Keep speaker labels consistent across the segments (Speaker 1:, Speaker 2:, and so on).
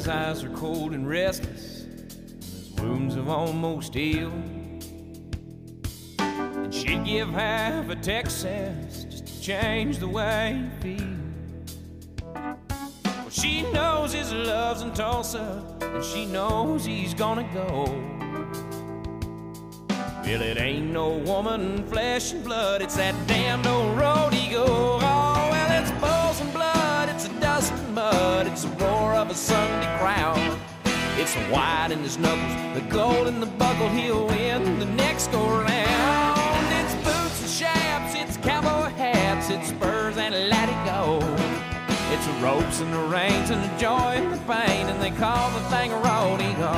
Speaker 1: his eyes are cold and restless, his wounds have almost healed. And she'd give half a Texas just to change the way he feels. Well, she knows his love's in Tulsa, and she knows he's gonna go. Well, it ain't no woman, flesh and blood, it's that damned old road he go. Oh, well, it's bulls and blood, it's a dust and mud, it's the roar of a Sunday crowd. It's the white in his knuckles, the gold in the buckle, he'll win the next go round. It's boots and chaps, it's cowboy hats, it's spurs and let it go. It's the ropes and the reins and the joy and the pain, and they call the thing a rodeo.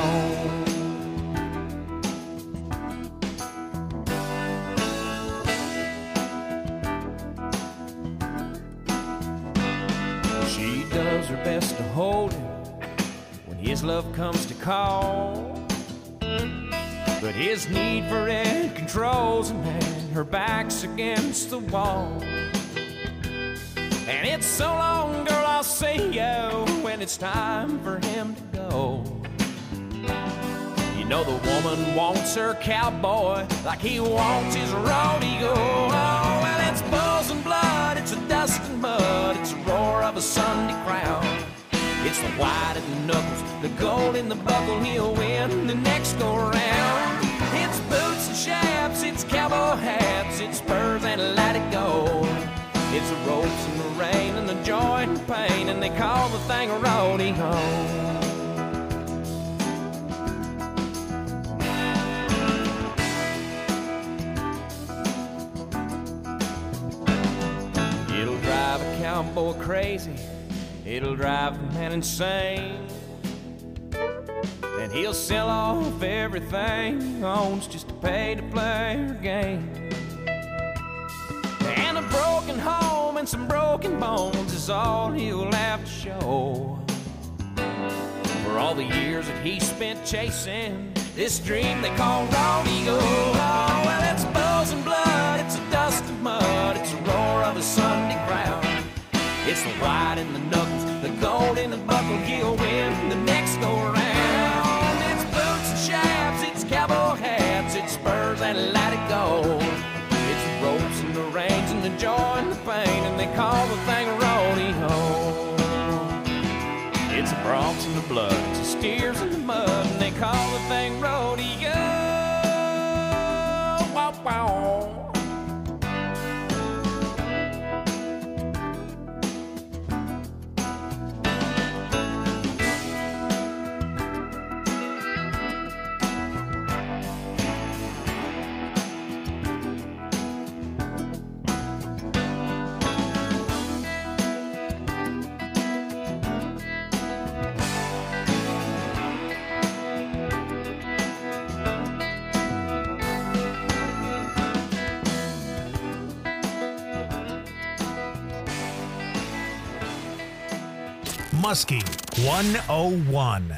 Speaker 1: Does her best to hold him when his love comes to call. But his need for it controls him, and her back's against the wall. And it's so long, girl, I'll see you when it's time for him to go. You know the woman wants her cowboy like he wants his rodeo. Oh, well, it's bulls and blood, it's a dust and mud, it's the roar of a Sunday crowd. It's the white in the knuckles, the gold in the buckle, he'll win the next go round. It's boots and chaps, it's cowboy hats, it's spurs and let it go. It's the ropes and the rain and the joy and the pain, and they call the thing a rodeo. Cowboy crazy, it'll drive the man insane. Then he'll sell off everything he owns just to pay to play her game. And a broken home and some broken bones is all he'll have to show for all the years that he spent chasing this dream they call rodeo. Oh, well, it's bulls and blood, it's a dust and mud, it's the roar of a Sunday crowd. It's the white in the knuckles, the gold in the buckle, he'll win the next go round. It's boots and chaps, it's cowboy hats, it's spurs and let it go. It's the ropes and the reins and the joy and the pain, and they call the thing a rodeo. It's the broncs and the blood, it's the steers in the mud, and they call the thing rodeo. Wow, wow.
Speaker 2: Muskie 101.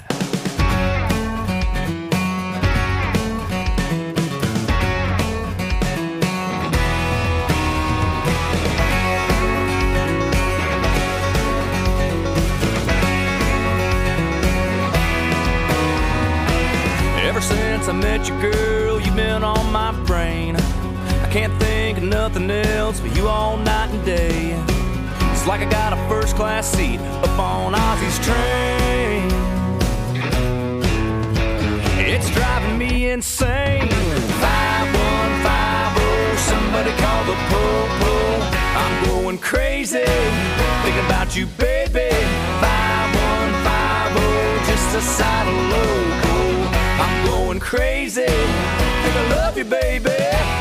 Speaker 3: Ever since I met you, girl, you've been on my brain. I can't think of nothing else but you all night and day. It's like I got a first-class seat up on Ozzy's train. It's driving me insane. 5150, somebody call the po-po. I'm going crazy, thinking about you, baby. 5150, just a side of loco. I'm going crazy, think I love you, baby.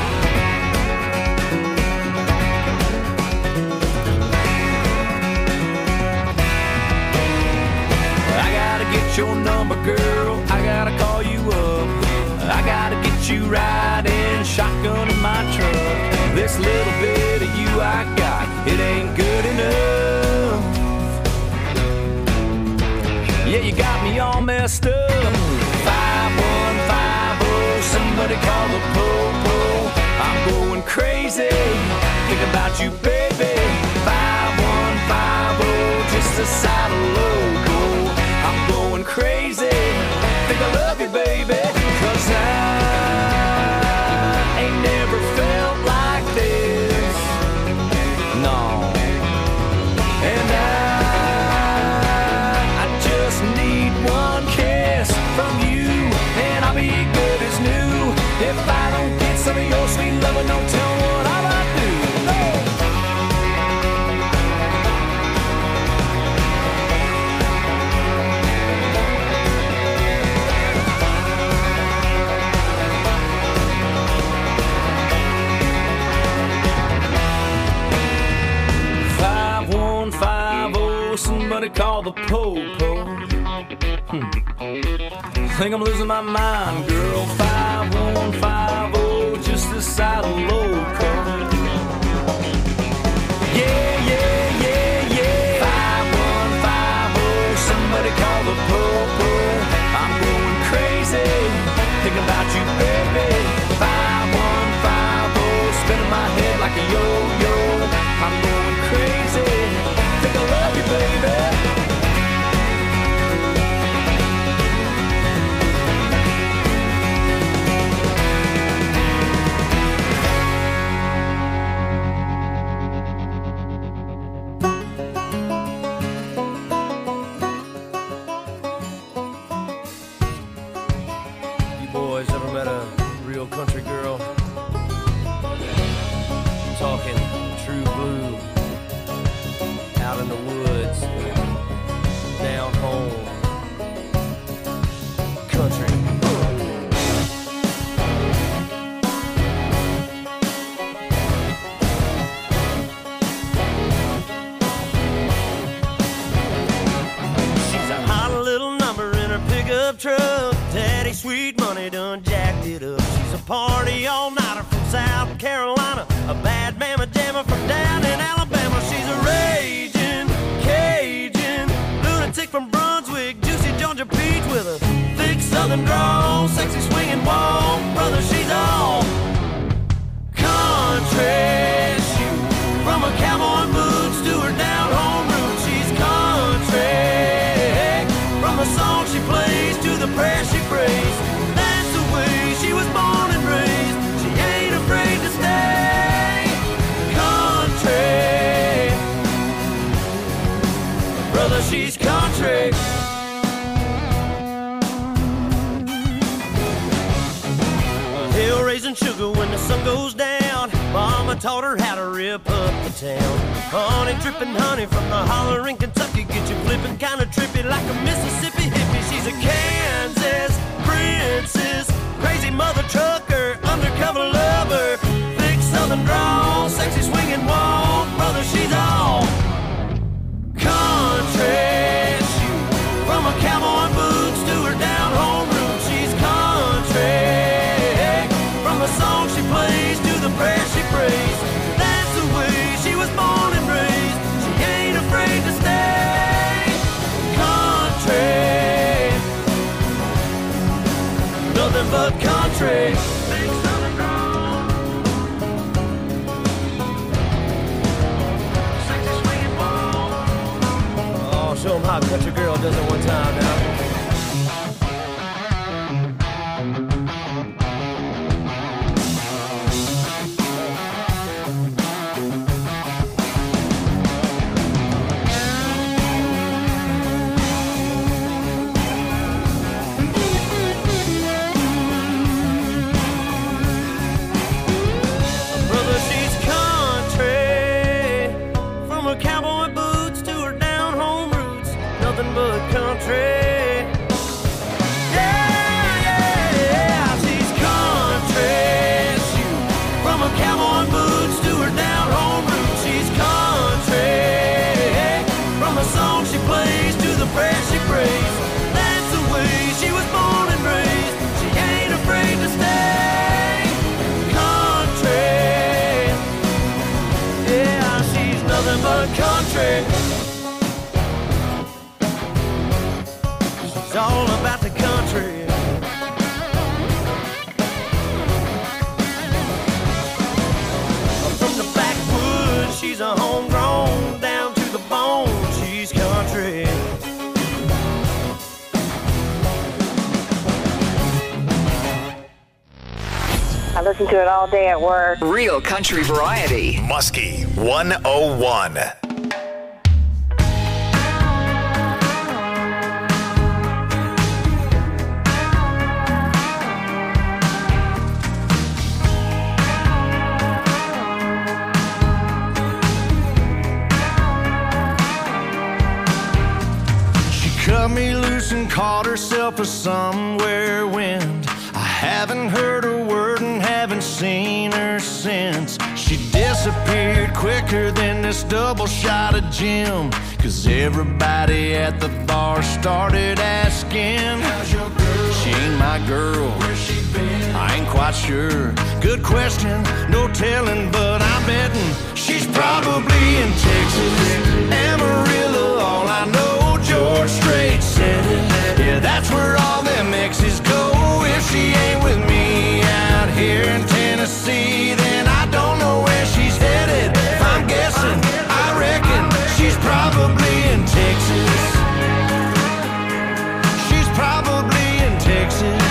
Speaker 3: Your number, girl, I gotta call you up. I gotta get you riding shotgun in my truck. This little bit of you I got, it ain't good enough. Yeah, you got me all messed up. 5150, somebody call the po-po. I'm going crazy, think about you, baby. 5150, just a side of loco. I'm going ain't no telling what I might do. Somebody call the po-po. Think I'm losing my mind, girl. 5150, just this side of loco. Yeah, yeah, yeah, yeah. 5150, somebody call the po-po. I'm going crazy, thinking about you, baby. 5150, spinning my head like a yo-yo. I'm going crazy, think I love you, baby. You boys ever met a real country girl? Talking true blue. Out in the woods, down home, country. She's a hot little number in her pickup truck. Daddy Sweet Money done jacked it up. She's a party all-nighter from South Carolina, a bad mamma jammer from down in Alabama. She's a raging Cajun lunatic from Brunswick, juicy Georgia peach with a thick southern drawl, sexy swinging walk. Brother, she's all country. Shoot, from her cowboy boots to her down home roots, she's country. From the song she plays to the prayer she prays, that's the way she was born and raised. She ain't afraid to stay country. Brother, she's country. Hill raising sugar when the sun goes down. Mama taught her how to rip up the town. Honey dripping honey from the holler in Kentucky, get you flipping kinda trippy like a Mississippi hippie. She's a Kansas princess, crazy mother trucker, undercover lover, thick southern drawl, sexy swinging walk. Brother, she's all country. Shoot, from her cowboy boots to her down home roots, she's country. From the song she plays to the prayer she prays, that's the way she was born and raised. She ain't afraid to stay country. Nothing but country. Big southern drawl, sexy swinging ball. Oh, show 'em how a country girl does it one time now. Brother, she's country. From her cowboy boots to her down home roots, nothing but country. Yeah, yeah, yeah, she's country. Shoot, from her cowboy boots to her down home roots, she's country. From the song she plays to the prayer she prays, that's the way she was born and raised. She ain't afraid to stay country. Yeah, she's nothing but country. She's all about the country. From the backwoods, she's a homegrown, down to the bone, she's country.
Speaker 4: I listen to it all day at work.
Speaker 5: Real country variety.
Speaker 2: Muskie 101.
Speaker 6: lips and called herself a somewhere wind. I haven't heard a word and haven't seen her since. She disappeared quicker than this double shot of gin, 'cause everybody at the bar started asking, how's your girl? She ain't my girl. Where's she been? I ain't quite sure. Good question, no telling, but I'm betting she's probably in Texas, Amarillo. All I know, George Strait said it. Yeah, that's where all them exes go. If she ain't with me out here in Tennessee, then I don't know where she's headed. If I'm guessing, I reckon she's probably in Texas. She's probably in Texas.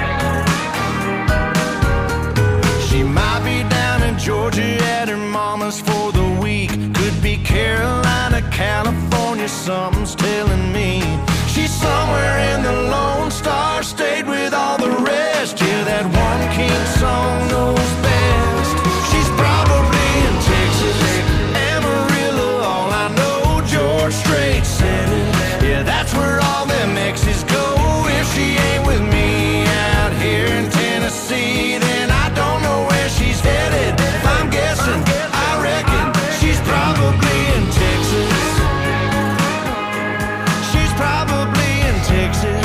Speaker 6: She might be down in Georgia at her mama's for the week. Could be Carolina, California, something's telling me. She's somewhere in the Lone Star State with all the rest. Yeah, that one king song knows best. She's probably in Texas, Amarillo. All I know, George Strait said it. Yeah, that's where all them exes go. If she ain't with me out here in Tennessee, then I don't know where she's headed. If I'm guessing, I reckon she's probably in Texas. She's probably in Texas.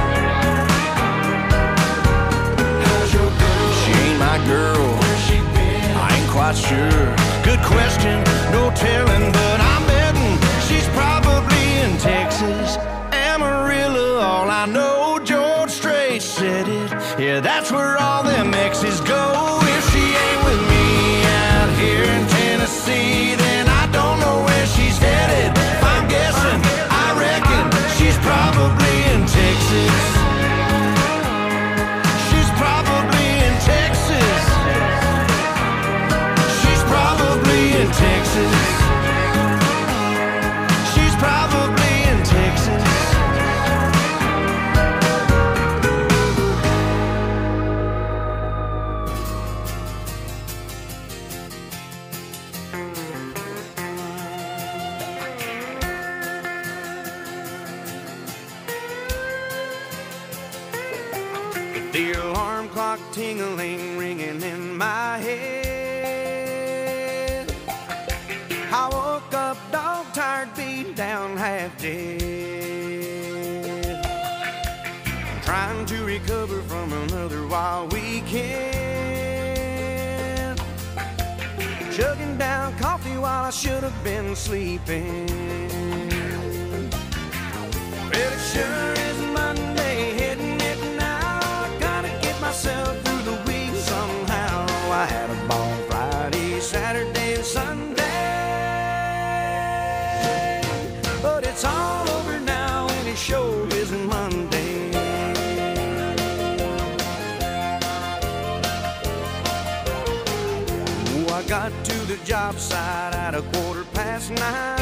Speaker 6: How's your girl? She ain't my girl. Where's she been? I ain't quite sure. Good question, no telling, but I'm betting she's probably in Texas, Amarillo. All I know, George Strait said it. Yeah, that's where all them exes go. If she ain't with me out here in Tennessee, then I don't know where she's headed. If I'm guessing, I reckon she's probably in Texas. She's probably in Texas. She's probably in Texas. She's probably in Texas.
Speaker 1: The alarm clock tingling, ringing in my head. I woke up dog-tired, beat down, half dead. I'm trying to recover from another wild weekend, chugging down coffee while I should have been sleeping. Well, it sure is Monday, hitting it now. Gotta get myself through the week somehow. I had a ball Friday, Saturday, and Sunday, but it's all over now, and it sure isn't Monday. Oh, I got to the job site at 9:15.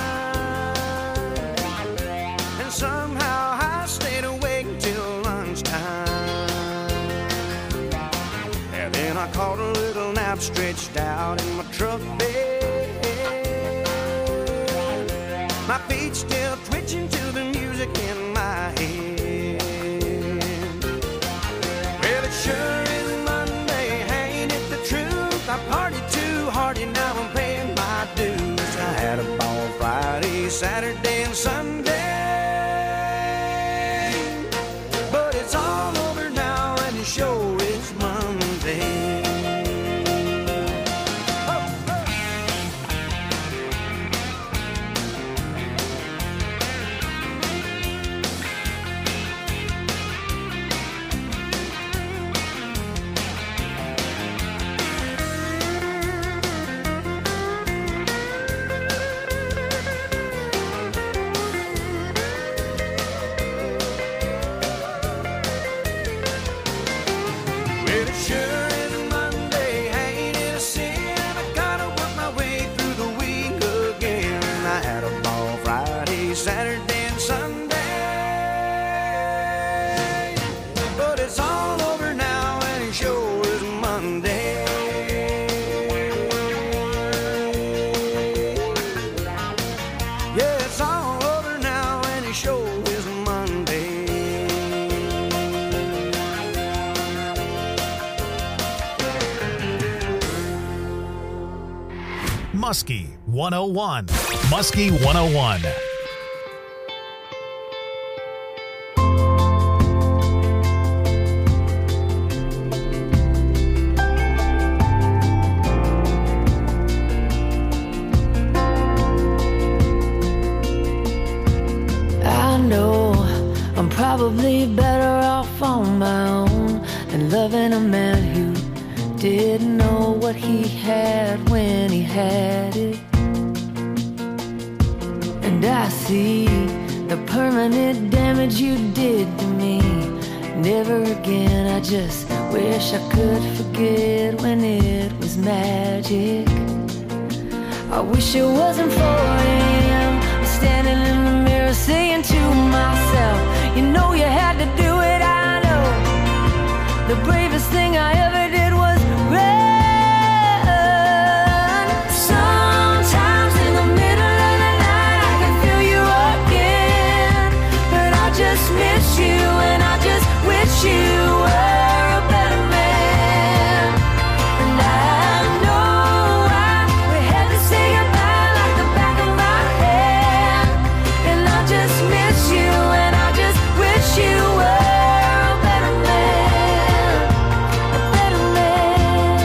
Speaker 1: Somehow I stayed awake till lunchtime, and then I caught a little nap stretched out in my truck bed. My feet still twitching to the music in my head. Well, it sure is Monday, ain't it the truth? I partied too hard and now I'm paying my dues. I had a ball Friday, Saturday, and Sunday, sure is Monday.
Speaker 2: Muskie 101. Muskie 101.
Speaker 7: I know I'm probably better off on my own than loving a man who didn't know what he had when he had it. And I see the permanent damage you did to me. Never again, I just wish I could forget when it was magic. I wish it wasn't 4 a.m. I'm standing in the mirror saying to myself, you know you had to do it, I know. The bravest thing I ever did was run. Sometimes in the middle of the night I can feel you again, but I just miss you and I just wish you were a better man. And I know we had to say goodbye like the back of my hand, and I just miss you and I just wish you were a better man, a better man.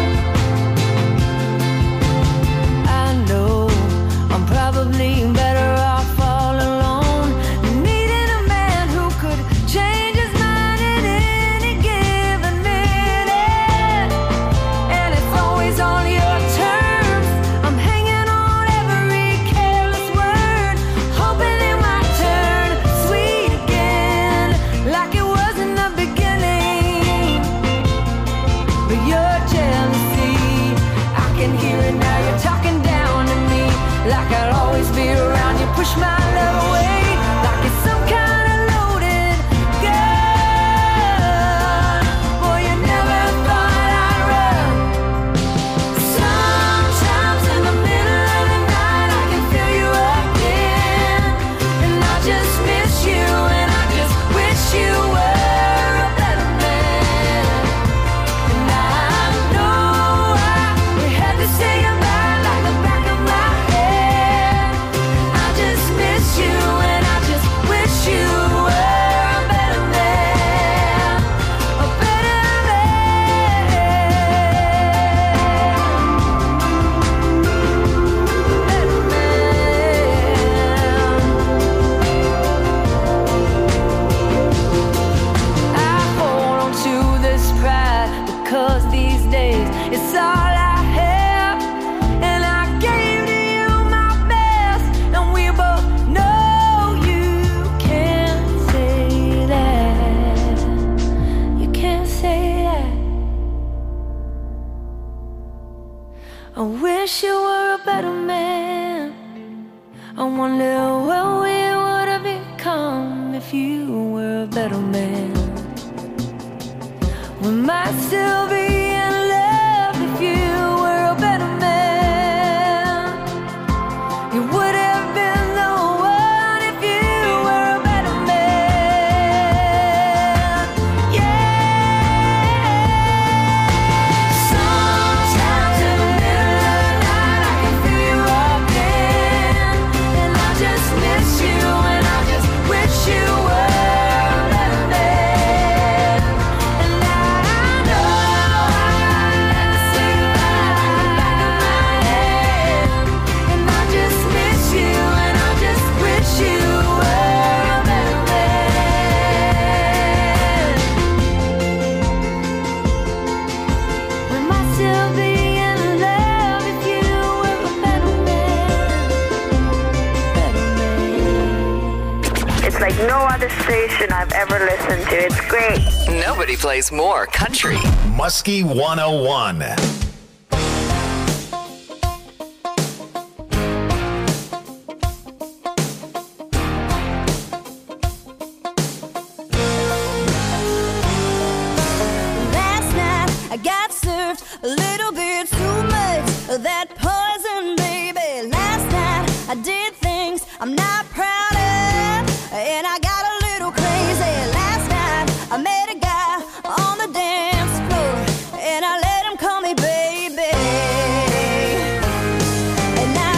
Speaker 7: I know I'm probably better off all alone, needing a man who could change his mind at any given minute, and it's always on your terms. I'm hanging on every careless word, hoping it might turn sweet again, like it was in the beginning. But your jealousy, I can hear it now. You're talking down to me, like I'll always be around. You push my love away, like it's some kind of loaded gun. Boy, you never thought I'd run. Sometimes in the middle of the night I can feel you again, and I just miss you and I just wish you were a better man. And I know we had to say goodbye like the back of my head. I just miss you and I just wish you were a better man, a better man, better man. I hold on to this pride because these days it's all I have, and I gave to you my best, and we both know you can't say that. You can't say that. I wish you were a better man. I wonder what we would have become if you were a better man. We might still be in love if you were a better man. You would have been the one if you were a better man. Yeah. Sometimes in the middle of the night I can feel you again, and I just miss you and I just wish you were a better man. And I know I had to say goodbye like the back of my head, and I just miss you and I just wish you were a better man. We might still be in love if you were a better man, better man.
Speaker 4: It's like no other station I've ever listened to. It's great.
Speaker 5: Nobody plays more country.
Speaker 2: Muskie 101.
Speaker 7: Last night I got served a little bit too much of that poison, baby. Last night I did things I'm not proud of, and I got a little crazy. Last night I met a guy on the dance floor, and I let him call me baby. And I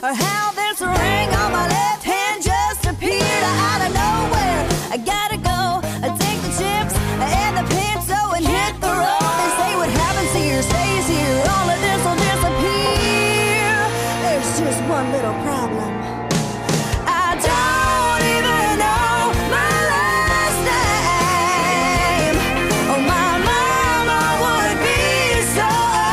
Speaker 7: or how this ring on my left hand just appeared out of nowhere. I gotta go, take the chips and the pizza and hit the road. They say what happens here stays here, all of this will disappear. There's just one little problem. I don't even know my last name. Oh, my mama would be so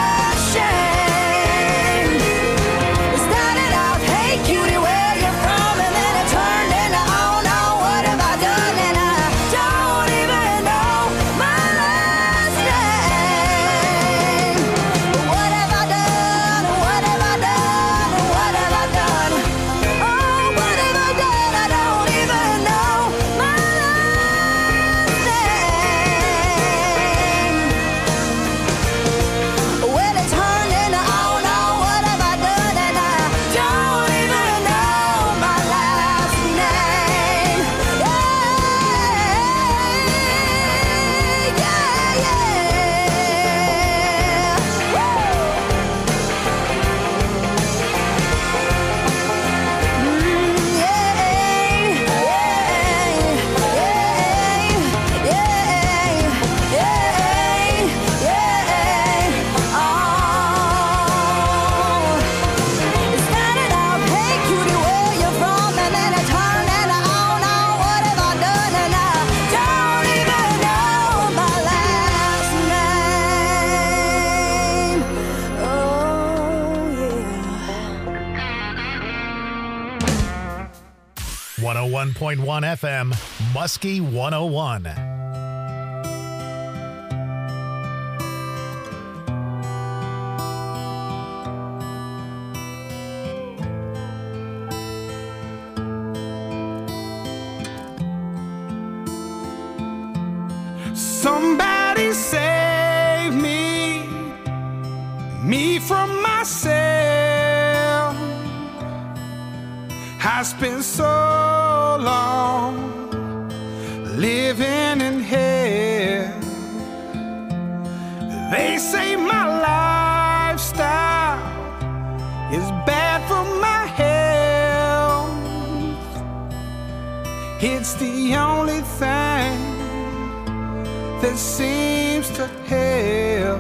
Speaker 7: ashamed. It started out, hey cutie, where you from? And then it turned into, oh no, what have I done? And I don't even know my last name. What have I done? What have I done? What have I done? Oh, what have I done? I don't even know my last name. Well, it turned into, oh no, what have I done? And I don't even know my last name. It started out, hey cutie, where you from? And then it turned into, oh no, what have I done? And I don't even know my last name. Oh yeah.
Speaker 2: 101.1 FM, Muskie 101.
Speaker 1: Somebody save me from myself. I spent so long living in hell. They say my lifestyle is bad for my health. It's the only thing that seems to help.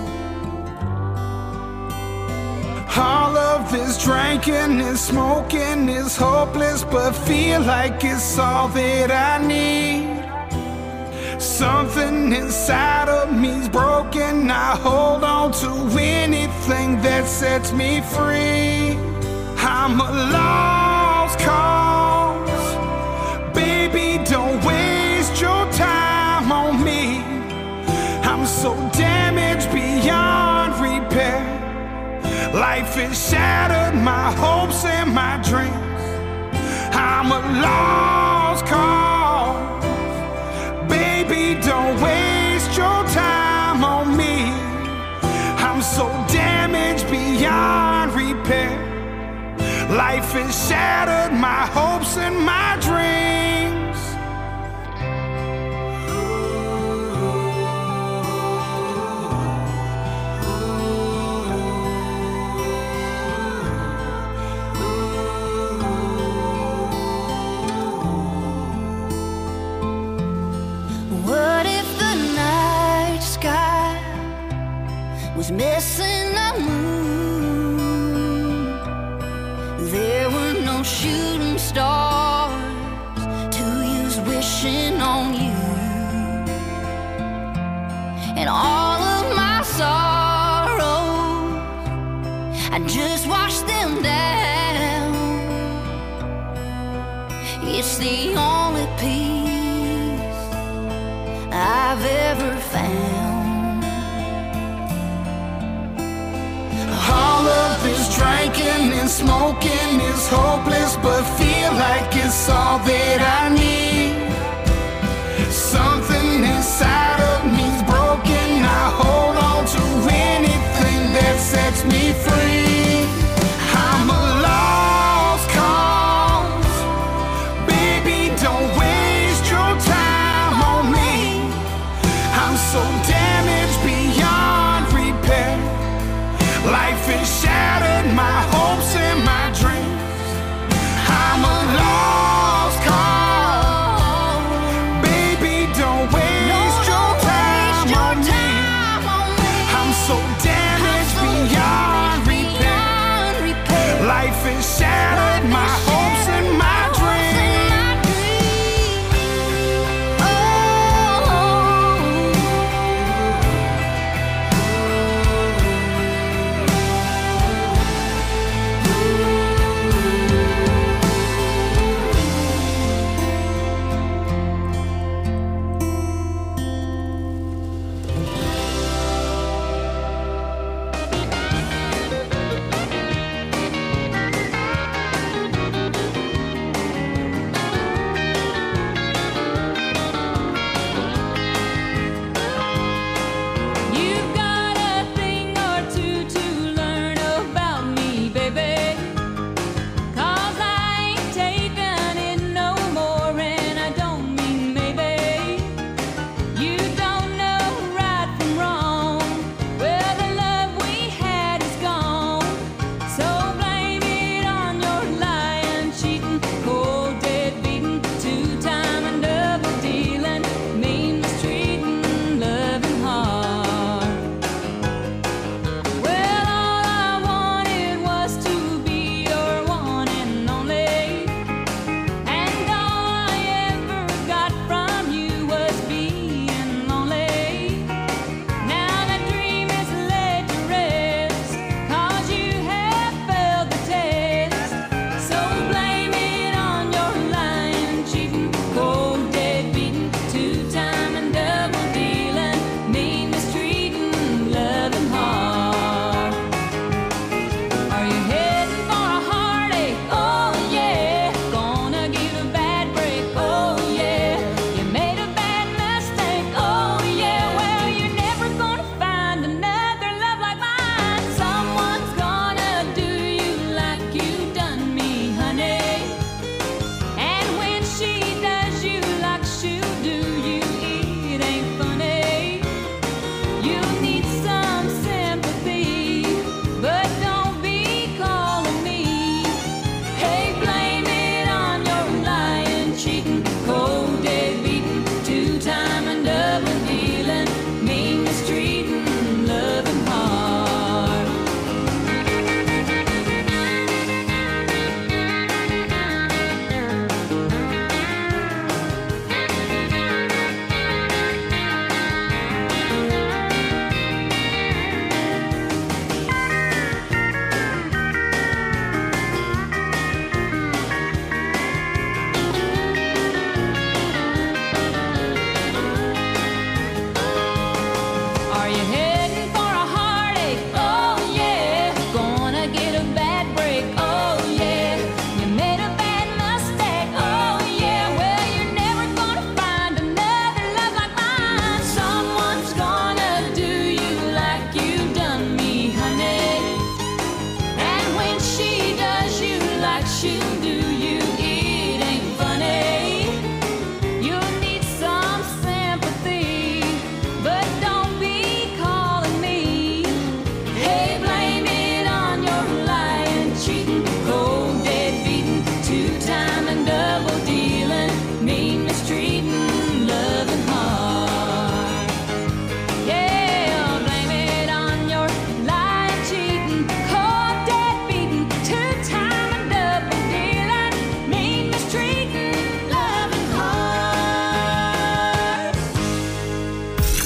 Speaker 1: All of this drinking and smoking is hopeless, but feel like it's all that I need. Something inside of me's broken. I hold on to anything that sets me free. I'm a lost cause. Baby, don't waste your time on me. I'm so damaged beyond repair. Life has shattered my hopes and my dreams. I'm a lost cause. Baby, don't waste your time on me. I'm so damaged beyond repair. Life has shattered my hopes and my dreams.
Speaker 7: What if the night sky was missing a moon? There were no shooting stars to use wishing on you. And all of my sorrows, I just washed them down. It's the only peace I've ever found.
Speaker 1: All of this drinking and smoking is hopeless, but feel like it's all that I need. Something inside of me's broken. I hold on to anything that sets me free. I'm a lost cause. Baby, don't waste your time on me. I'm so damaged beyond repair. Life has shattered my hopes and my dreams.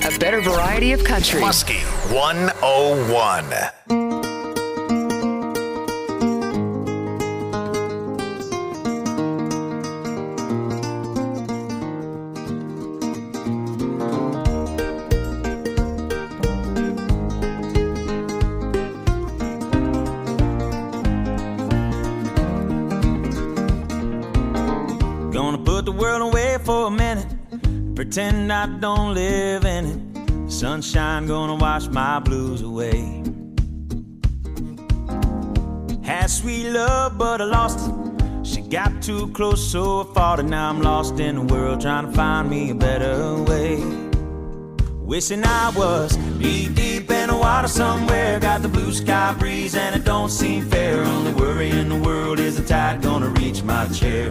Speaker 5: A better variety of country.
Speaker 2: Muskie 101.
Speaker 8: Gonna put the world away for a minute, pretend I don't live in it. Sunshine gonna wash my blues away. Had sweet love, but I lost it. She got too close, so I fought it. Now I'm lost in the world, trying to find me a better way. Wishing I was deep in the water somewhere. Got the blue sky breeze and it don't seem fair. Only worry in the world is the tide gonna reach my chair.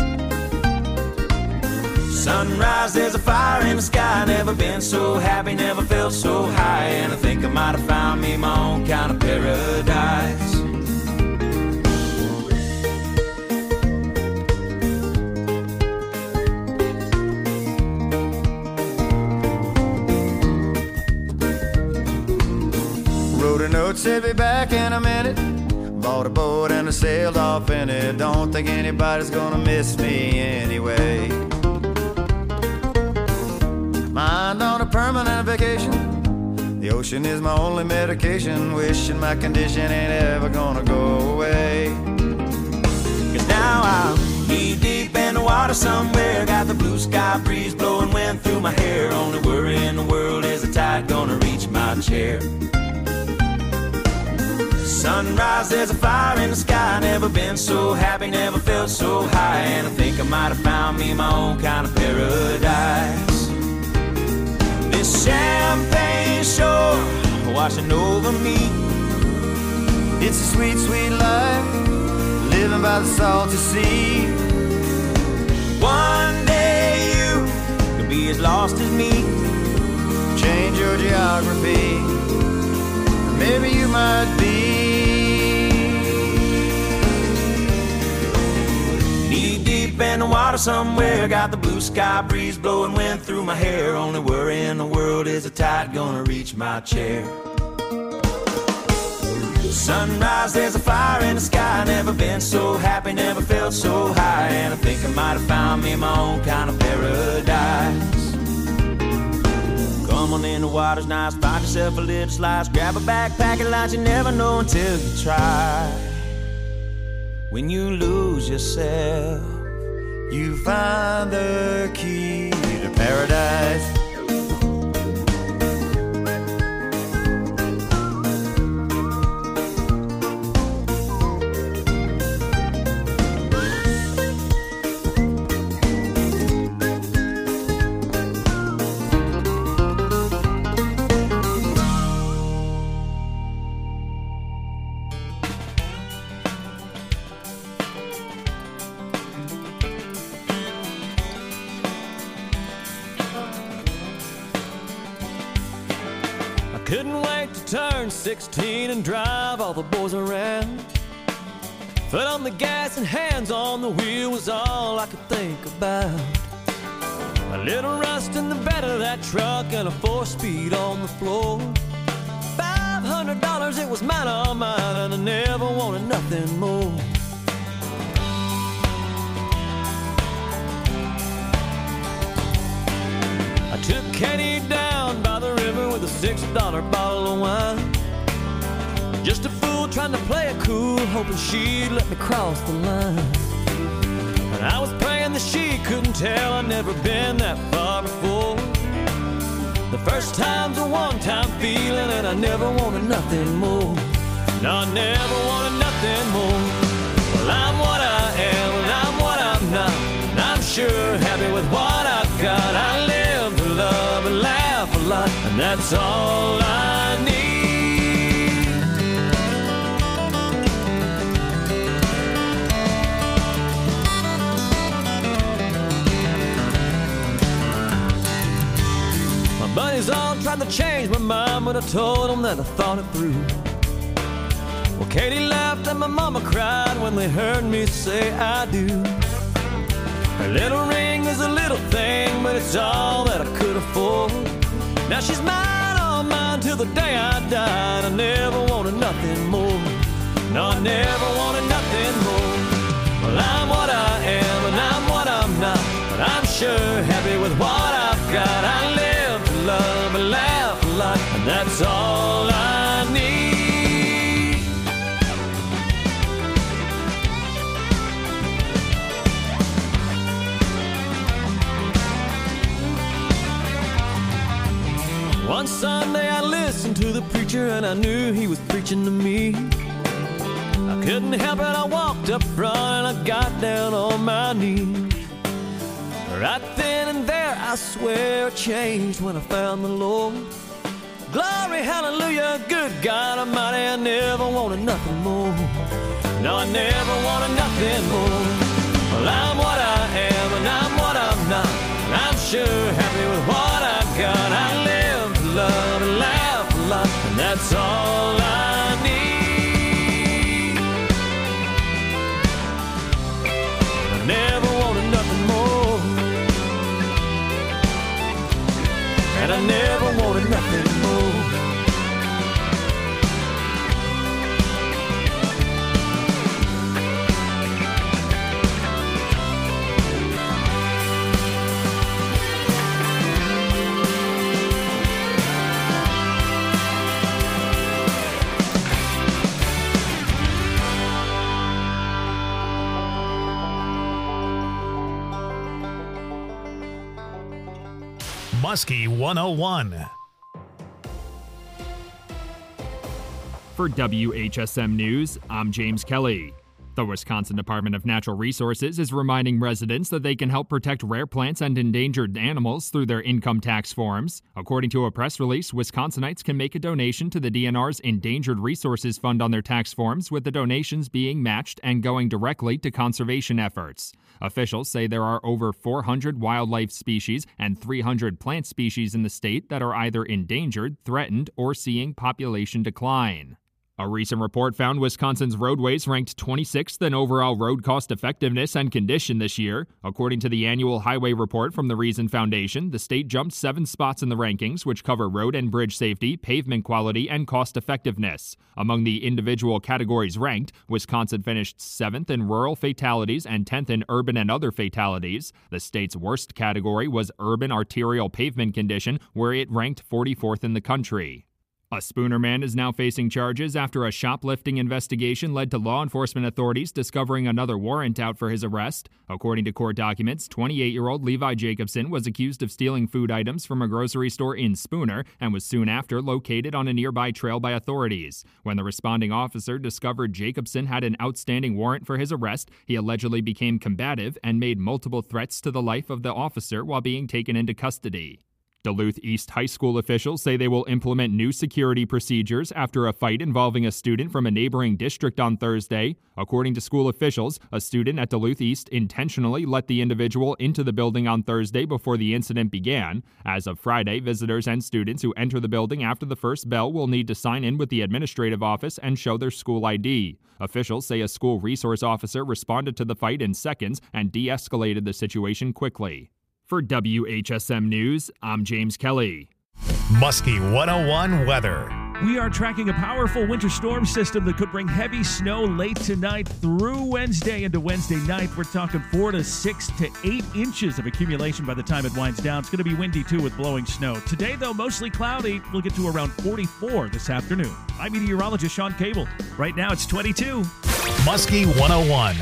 Speaker 8: Sunrise, there's a fire in the sky. Never been so happy, never felt so high. And I think I might have found me my own kind of paradise.
Speaker 6: Wrote a note, said be back in a minute. Bought a boat and I sailed off in it. Don't think anybody's gonna miss me anyway. Mind on a permanent vacation. The ocean is my only medication. Wishing my condition ain't ever gonna go away.
Speaker 8: Cause now I'm knee deep in the water somewhere. Got the blue sky breeze blowing wind through my hair. Only worry in the world is the tide gonna reach my chair. Sunrise, there's a fire in the sky. Never been so happy, never felt so high. And I think I might have found me my own kind of paradise. This champagne shore washing over me.
Speaker 6: It's a sweet, sweet life, living by the salty sea.
Speaker 8: One day you could be as lost as me.
Speaker 6: Change your geography, maybe you might be.
Speaker 8: Knee deep in the water somewhere. Got the blue sky breeze blowing wind through my hair. Only worry in the world is the tide gonna reach my chair. Sunrise, there's a fire in the sky. Never been so happy, never felt so high. And I think I might have found me my own kind of paradise. Come on in, the water's nice. Find yourself a little slice. Grab a backpack and lunch. You never know until you try. When you lose yourself,
Speaker 6: You find the key to paradise.
Speaker 1: Couldn't wait to turn 16 and drive all the boys around. Foot on the gas and hands on the wheel was all I could think about. A little rust in the bed of that truck and a 4-speed on the floor. $500, it was mine, all mine, and I never wanted nothing more. I took Kenny down by the river with a $6 bottle of wine. Just a fool trying to play it cool, hoping she'd let me cross the line. And I was praying that she couldn't tell I'd never been that far before. The first time's a one-time feeling, and I never wanted nothing more. No, I never wanted nothing more. Well, I'm what I am, and I'm what I'm not. And I'm sure happy with what I've got. I live to love and laugh a lot, and that's all I need. My buddies all tried to change my mind, but I told them that I thought it through. Well, Katie laughed and my mama cried when they heard me say I do. Her little ring is a little thing, but it's all that I could afford. Now she's mine, all mine till the day I die. And I never wanted nothing more. No, I never wanted nothing more. Well, I'm what I am and I'm what I'm not, but I'm sure happy with what I've got. I live to love and laugh a lot, and that's all I need. One Sunday I listened to the preacher and I knew he was preaching to me. I couldn't help it, I walked up front and I got down on my knees. Right then and there, I swear I changed when I found the Lord. Glory, hallelujah, good God Almighty, I never wanted nothing more. No, I never wanted nothing more. Well, I'm what I am and I'm what I'm not, and I'm sure happy with what I've got. I live to love and laugh a lot, and that's all I need. I never wanted nothing more, and I never wanted nothing more.
Speaker 2: Muskie 101.
Speaker 9: For WHSM News, I'm James Kelly. The Wisconsin Department of Natural Resources is reminding residents that they can help protect rare plants and endangered animals through their income tax forms. According to a press release, Wisconsinites can make a donation to the DNR's Endangered Resources Fund on their tax forms, with the donations being matched and going directly to conservation efforts. Officials say there are over 400 wildlife species and 300 plant species in the state that are either endangered, threatened, or seeing population decline. A recent report found Wisconsin's roadways ranked 26th in overall road cost effectiveness and condition this year. According to the annual highway report from the Reason Foundation, the state jumped 7 spots in the rankings, which cover road and bridge safety, pavement quality, and cost effectiveness. Among the individual categories ranked, Wisconsin finished 7th in rural fatalities and 10th in urban and other fatalities. The state's worst category was urban arterial pavement condition, where it ranked 44th in the country. A Spooner man is now facing charges after a shoplifting investigation led to law enforcement authorities discovering another warrant out for his arrest. According to court documents, 28-year-old Levi Jacobson was accused of stealing food items from a grocery store in Spooner and was soon after located on a nearby trail by authorities. When the responding officer discovered Jacobson had an outstanding warrant for his arrest, he allegedly became combative and made multiple threats to the life of the officer while being taken into custody. Duluth East High School officials say they will implement new security procedures after a fight involving a student from a neighboring district on Thursday. According to school officials, a student at Duluth East intentionally let the individual into the building on Thursday before the incident began. As of Friday, visitors and students who enter the building after the first bell will need to sign in with the administrative office and show their school ID. Officials say a school resource officer responded to the fight in seconds and de-escalated the situation quickly. For WHSM News, I'm James Kelly.
Speaker 2: Muskie 101 weather.
Speaker 10: We are tracking a powerful winter storm system that could bring heavy snow late tonight through Wednesday into Wednesday night. We're talking 4 to 6 to 8 inches of accumulation by the time it winds down. It's going to be windy, too, with blowing snow. Today, though, mostly cloudy. We'll get to around 44 this afternoon. I'm meteorologist Sean Cable. Right now, it's 22.
Speaker 2: Muskie 101.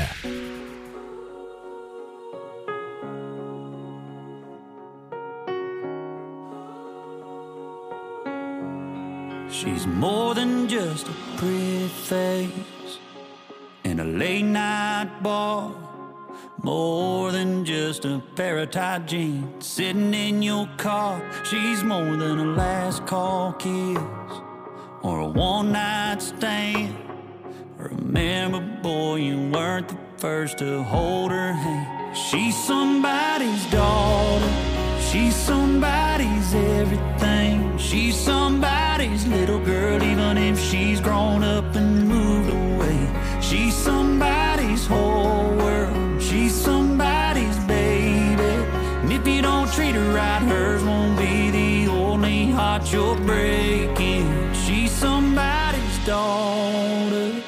Speaker 8: She's more than just a pretty face in a late night bar, more than just a pair of tight jeans sitting in your car. She's more than a last call kiss or a one night stand. Remember, boy, you weren't the first to hold her hand. She's somebody's daughter, she's somebody's everything. She's somebody's little girl, even if she's grown up and moved away. She's somebody's whole world, she's somebody's baby. And if you don't treat her right, hers won't be the only
Speaker 3: heart you're breaking. She's somebody's daughter.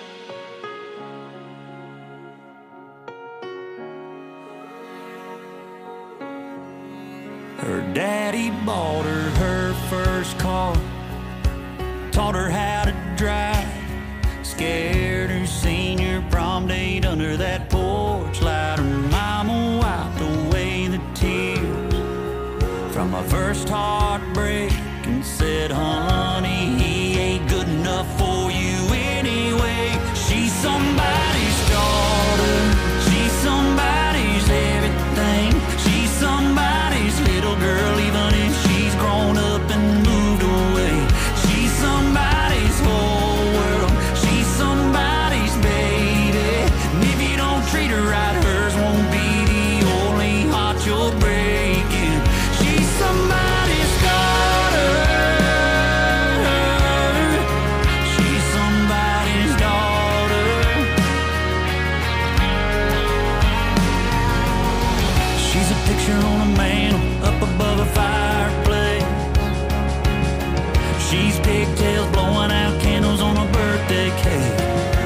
Speaker 3: Her daddy bought her her first car, taught her how to drive, scared her senior prom date under that porch light. Her mama wiped away the tears from my first heartbreak and said, honey, he ain't good enough for you anyway. She's somebody's daughter, she's somebody's everything, she's somebody's little girl, even if she's grown up and moved away. She's somebody's whole world, she's somebody's baby, and if you don't treat her right, hers won't be the only heart you're breaking. She's somebody's daughter, she's somebody's daughter. She's a picture on a mantle up above a fireplace. She's pigtails blowing out candles on a birthday cake.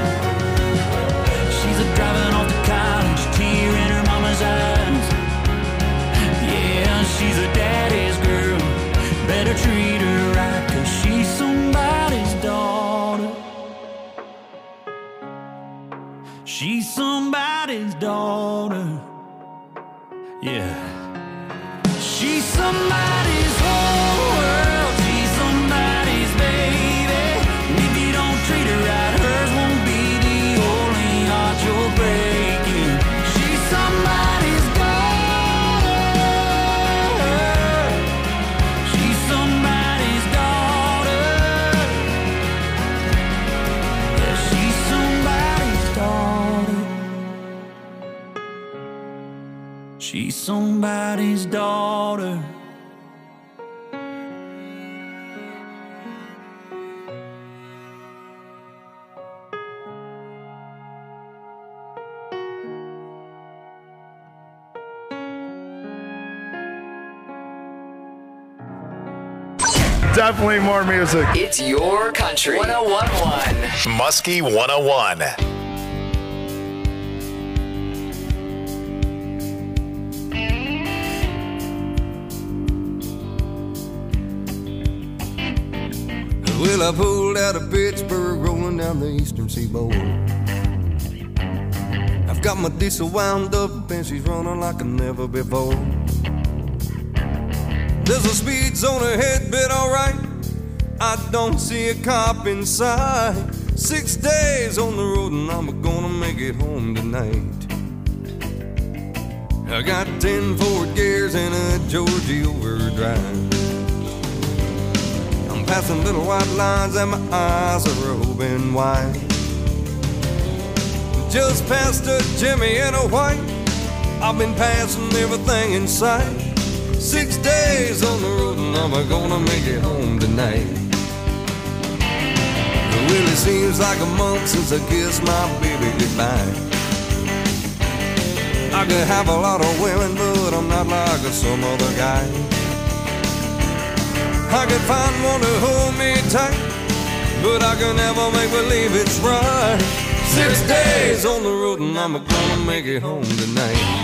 Speaker 3: She's a driving off to college, tear in her mama's eyes. Yeah, she's a daddy's girl, better treat her right, 'cause she's somebody's daughter. She's somebody's daughter. Yeah. She's somebody's whole world, she's somebody's baby, and if you don't treat her right, hers won't be the only heart you're breaking. She's somebody's daughter, she's somebody's daughter. Yeah, she's somebody's daughter. She's somebody's daughter.
Speaker 11: Definitely more music.
Speaker 5: It's your country. 101.1.
Speaker 2: Muskie 101.
Speaker 12: Well, I pulled out of Pittsburgh, rolling down the eastern seaboard. I've got my diesel wound up and she's running like never before. There's a speed zone ahead, but alright, I don't see a cop inside. 6 days on the road and I'm gonna make it home tonight. I got 10 forward gears and a Georgie overdrive. Passing little white lines and my eyes are open wide. Just past a Jimmy in a white, I've been passing everything in sight. 6 days on the road and I'm gonna make it home tonight. Well, it seems like a month since I kissed my baby goodbye. I could have a lot of women, but I'm not like some other guy. I could find one to hold me tight, but I can never make believe it's right. 6 days on the road and I'm gonna make it home tonight.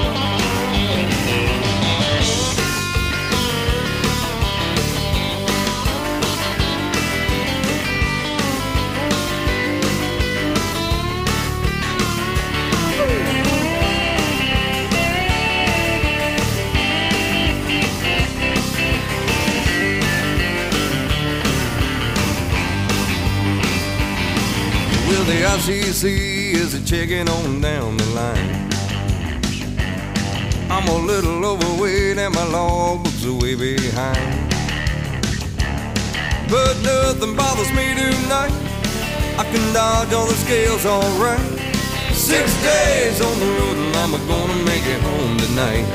Speaker 12: The ICC is a checking on down the line. I'm a little overweight and my logbook's way behind, but nothing bothers me tonight. I can dodge all the scales alright. 6 days on the road and I'm gonna make it home tonight.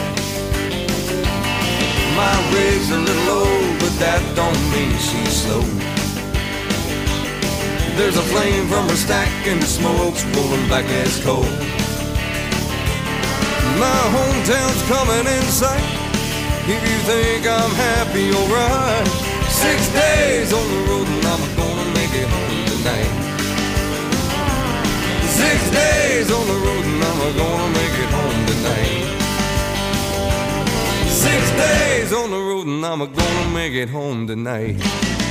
Speaker 12: My rig's a little old, but that don't mean she's slow. There's a flame from her stack and the smoke's rolling back as coal. My hometown's coming in sight. If you think I'm happy, alright. days on the road and I'm gonna make it home tonight. 6 days on the road and I'm gonna make it home tonight. 6 days on the road and I'm gonna make it home tonight.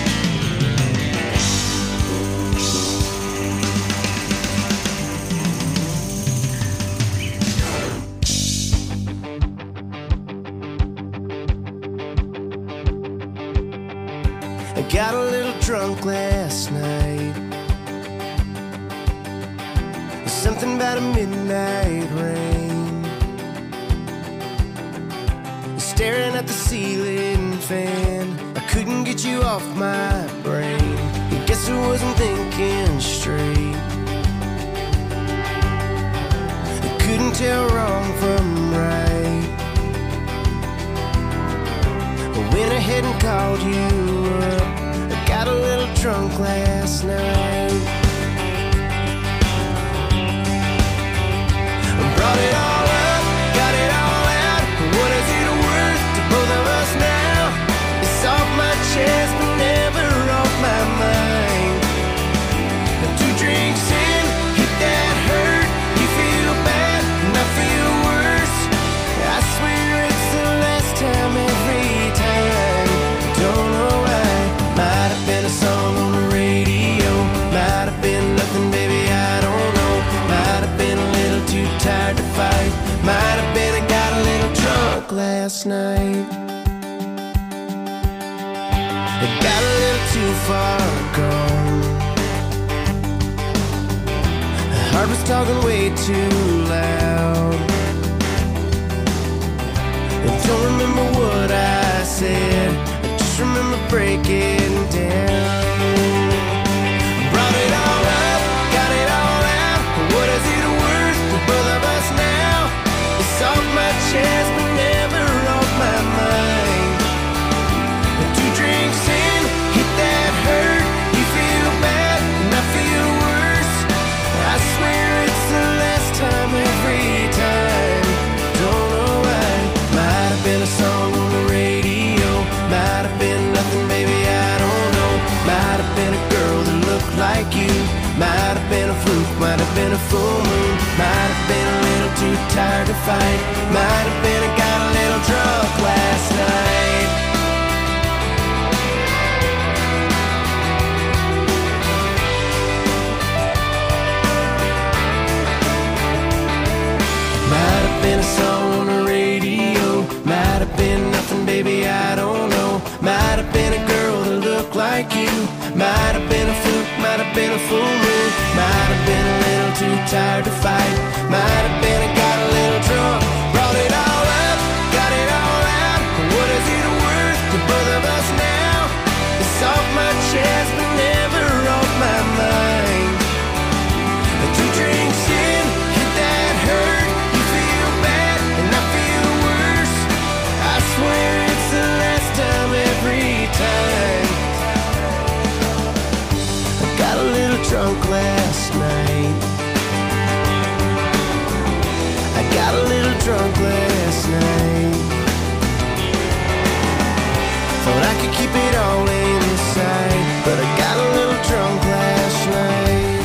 Speaker 6: I got a little drunk last night. Something about a midnight rain, staring at the ceiling fan. I couldn't get you off my brain. I guess I wasn't thinking straight. I couldn't tell wrong from right. I went ahead and called you up. I got a little drunk last night. Brought it all up, got it all out. What is it worth to both of us now? It's off my chest but never off my mind. 2 drinks in, hit that hurt. You feel bad and I feel worse. I swear it's the last time every time. Don't know why. Might have been a song on the radio. Might have been nothing, baby, I don't know. Might have been a little too tired to fight. Might have been I got a little drunk last night. I got a little too far gone. The heart was talking way too loud. I don't remember what I said. I just remember breaking down. Brought it all up, got it all out. What is it worth to both of us now? It's off my chest but never off my mind. 2 drinks in, hit that hurt. You feel bad and I feel worse. I swear it's the last time every time. Don't know why. Might have been a song on the radio. Might have been nothing, baby, I don't know. Might have been a girl that looked like you. Might have been a fluke, might have been a full moon. Might have been a little too tired to fight. Might have been I got a little drunk last night. Might have been a song on the radio. Might have been nothing, baby, I don't know. Might have been a girl that looked like you. Might have been a fluke, might have been a full moon. Might have been a little too tired to fight. Might have been I got a little drunk. Brought it all up, got it all out. What is it worth to both of us now? It's off my chest but never off my mind. 2 drinks in, hit that hurt. You feel bad and I feel worse. I swear it's the last time every time. I got a little drunk last night. I got a little drunk last night. Thought I could keep it all inside, but I got a little drunk last night.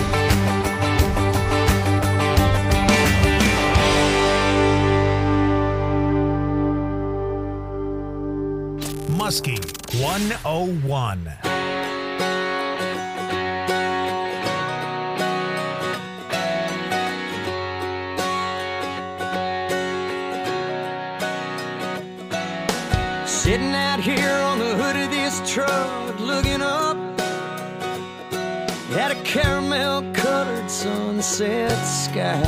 Speaker 2: Muskie 101.
Speaker 1: Sitting out here on the hood of this truck, looking up at a caramel-colored sunset sky.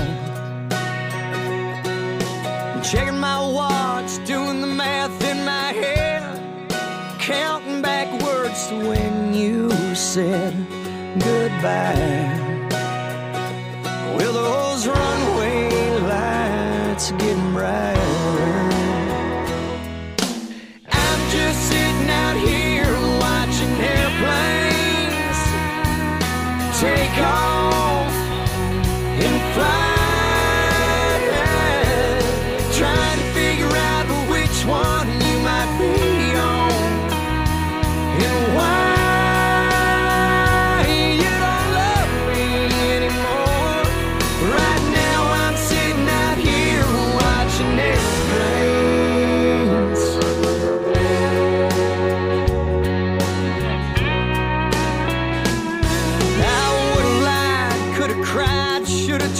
Speaker 1: I'm checking my watch, doing the math in my head, counting backwards to when you said goodbye. Well, those runway lights are getting brighter. Just sitting out here watching airplanes take off and fly, trying to figure out which one you might be on and why.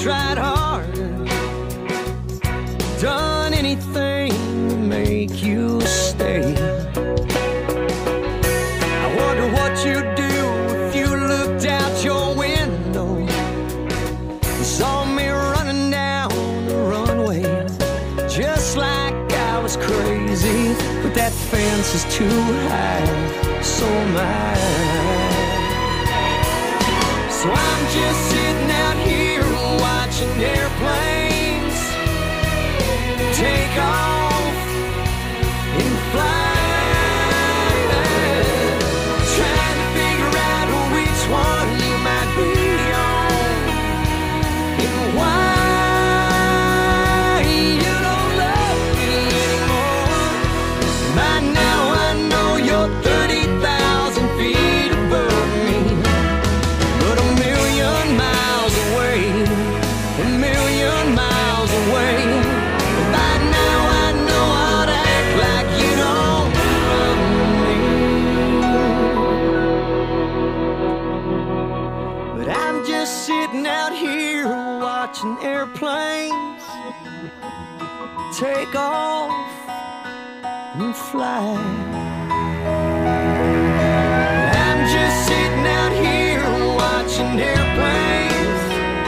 Speaker 1: tried hard, done anything to make you stay. I wonder what you'd do if you looked out your window and saw me running down the runway, just like I was crazy. But that fence is too high, so am I. So I'm just sitting out here watching airplanes take off and fly, trying to figure out which one you might be on and why you don't love me anymore. By now I know you're 30,000 feet above me, but a million miles away, a million miles away. By now I know how to act like you don't love me. But I'm just sitting out here watching airplanes take off and fly. I'm just sitting out here watching airplanes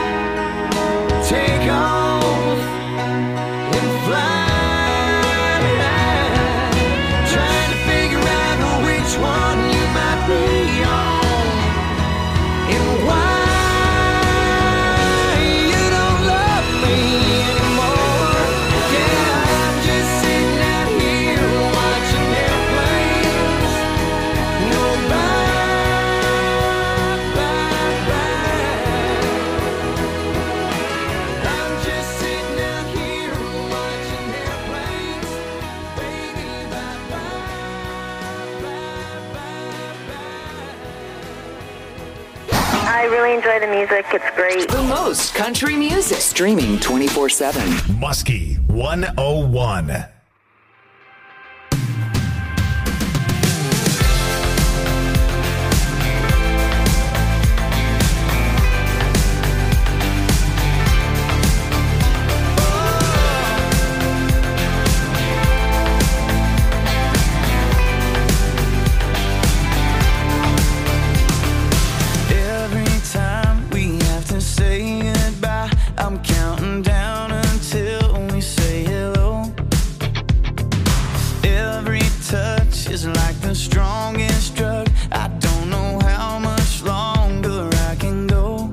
Speaker 1: take off and fly, trying to figure out which one you might be on and why you don't love me anymore. Yeah, I'm just sitting out here watching airplanes go by, by, by. I'm just sitting out here watching airplanes, baby, bye, bye,
Speaker 4: I really enjoy the music. It's great.
Speaker 5: The most country music. Streaming 24/7.
Speaker 2: Muskie 101.
Speaker 8: Every time we have to say goodbye, I'm counting down until we say hello. Every touch is like the strongest drug. I don't know how much longer I can go.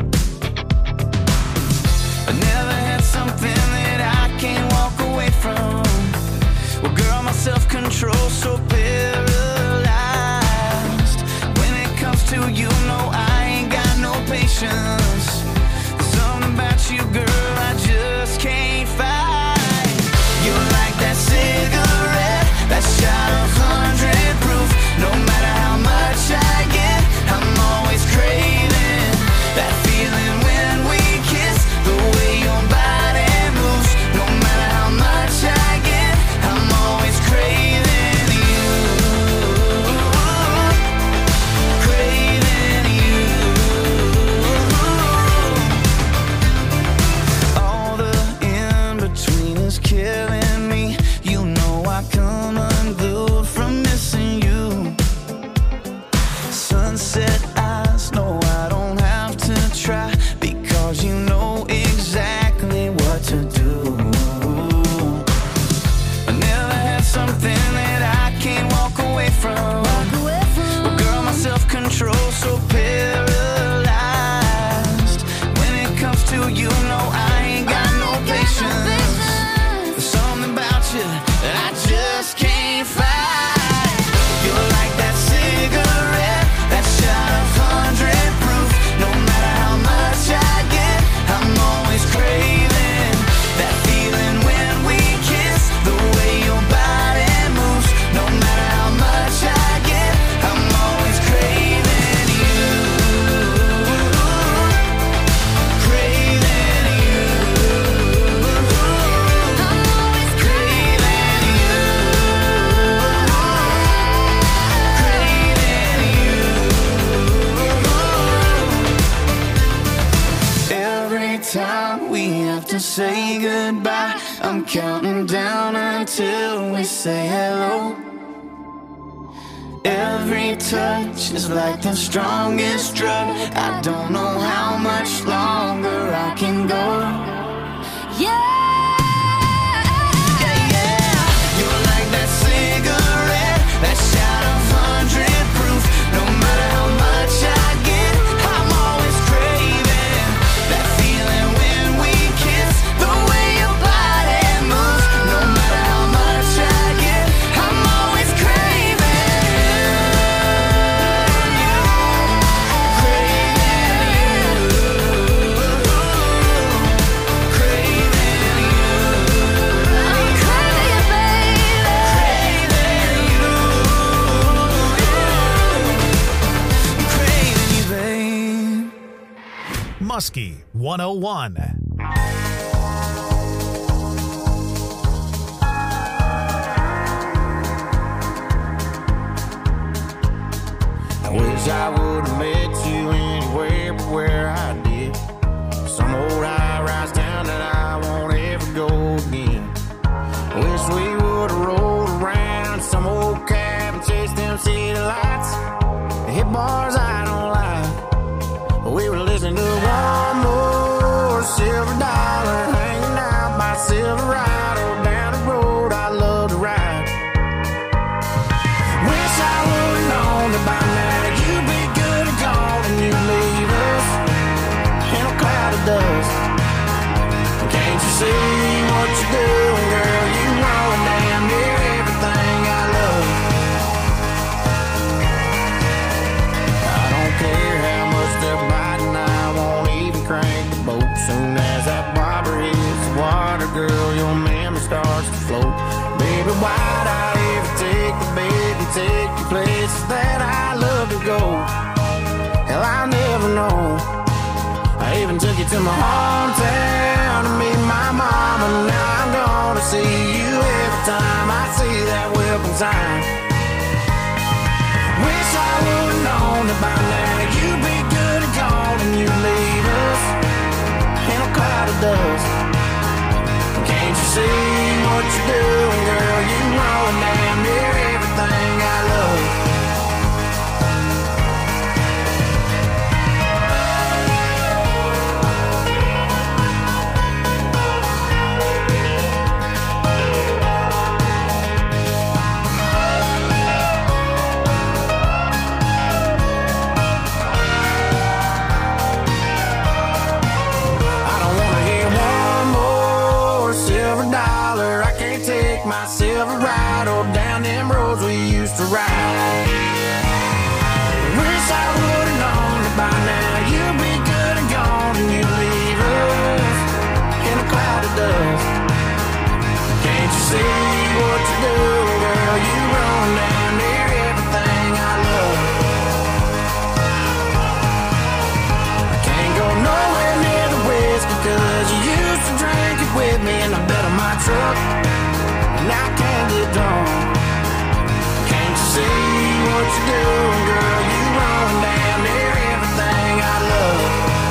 Speaker 8: I never had something that I can't walk away from. Well, girl, my self-control so paralyzed. When it comes to you, no, I ain't got no patience. There's something about you, girl, I just can't fight. You're like that cigarette, that shot of 100 proof. No matter how much I get, I'm always craving that feeling when we kiss. The way your body moves. No matter how much I get, I'm always craving you. Craving you. All the in-between is killing me. You know I come unglued from missing you. Sunset eyes, no, I don't have to try, because you know exactly what to do. I never had something that I can't walk away from. Well, girl, my self-control so paralyzed. When it comes to you, no, I ain't got no patience. There's something about you that I just can't fight. You're like that cigarette, that shot of
Speaker 6: I'm counting down until we say hello. Every touch is like the strongest drug. I don't know how much longer I can go. Yeah. You're like that cigarette, that shot of 100 proof. No matter how much I get, I'm always craving that feeling when we kiss. The way your body moves. No matter how much I get, I'm always craving you. Craving you. I'm craving you, babe.
Speaker 2: Muskie 101.
Speaker 6: I wish I would have met you anywhere but where I did. Some old high-rise town that I won't ever go again. I wish we would have rolled around some old cab and chased them city lights. Hit bars I don't like. We were listening to one more Silver Dollar, hanging out by Silverado, down the road I love to ride. Wish I would've known that by now you'd be good and gone and you'd leave us in a cloud of dust. Can't you see what you're doing, girl? You ruin damn near everything I love. I don't care how much they're biting, I won't even crank the boat. Soon as that bobber hits the water, girl, your memory starts to float. Baby, why'd I ever take the bait and take you places that I love to go? Hell, I'll never know. I even took you to my hometown to meet my mama. Now I'm gonna see you every time I see that welcome sign. Wish I would've known that by now you'd be good and gone and you'd leave us in a cloud of dust. Can't you see what you're doing, girl? You ruin damn near everything I love. My Silverado down them roads we used to ride. Wish I would've known that by now you'd be good and gone and you'd leave us in a cloud of dust. Can't you see what you're doing, girl? You run down near everything I love. I can't go nowhere near the whiskey 'cause you used to drink it with me in the bed of my truck. And I can't get drunk. Can't you see what you're doing, girl? You run down near everything I love.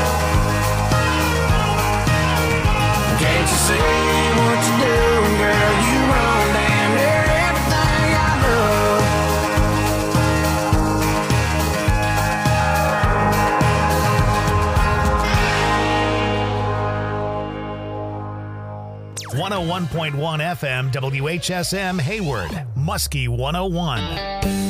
Speaker 6: Can't you see what you're doing, girl? You run down near everything I love.
Speaker 2: 101.1 FM WHSM Hayward, Muskie 101.